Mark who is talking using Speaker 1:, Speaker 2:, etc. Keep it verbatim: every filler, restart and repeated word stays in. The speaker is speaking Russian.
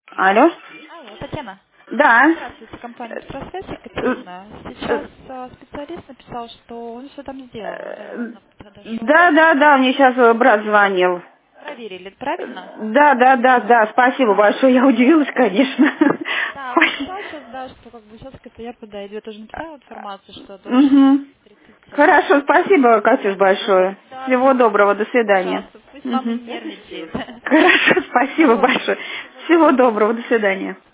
Speaker 1: Алло?
Speaker 2: Алло, Татьяна.
Speaker 1: Да.
Speaker 2: Здравствуйте, компания «Экстрасвязь»
Speaker 1: Э,
Speaker 2: Екатерина.
Speaker 1: э,
Speaker 2: Сейчас а, специалист написал, что он все там сделал, уже
Speaker 1: э,
Speaker 2: на- подошел.
Speaker 1: Да, да, да, мне сейчас брат звонил.
Speaker 2: Проверили, правильно?
Speaker 1: Да, да, да, да, спасибо большое, я удивилась, конечно.
Speaker 2: Да, он
Speaker 1: Ой.
Speaker 2: написал сейчас, да, что как бы сейчас Катя подойдет. Уже написала информацию, что до
Speaker 1: Угу.
Speaker 2: шестнадцати тридцати.
Speaker 1: Хорошо, спасибо, Катюш, большое.
Speaker 2: Да,
Speaker 1: Всего доброго, до свидания.
Speaker 2: пожалуйста, пусть мама
Speaker 1: Угу.
Speaker 2: не нервничает.
Speaker 1: Хорошо, спасибо
Speaker 2: Все,
Speaker 1: большое.
Speaker 2: всего
Speaker 1: Всего
Speaker 2: доброго.
Speaker 1: доброго, до свидания.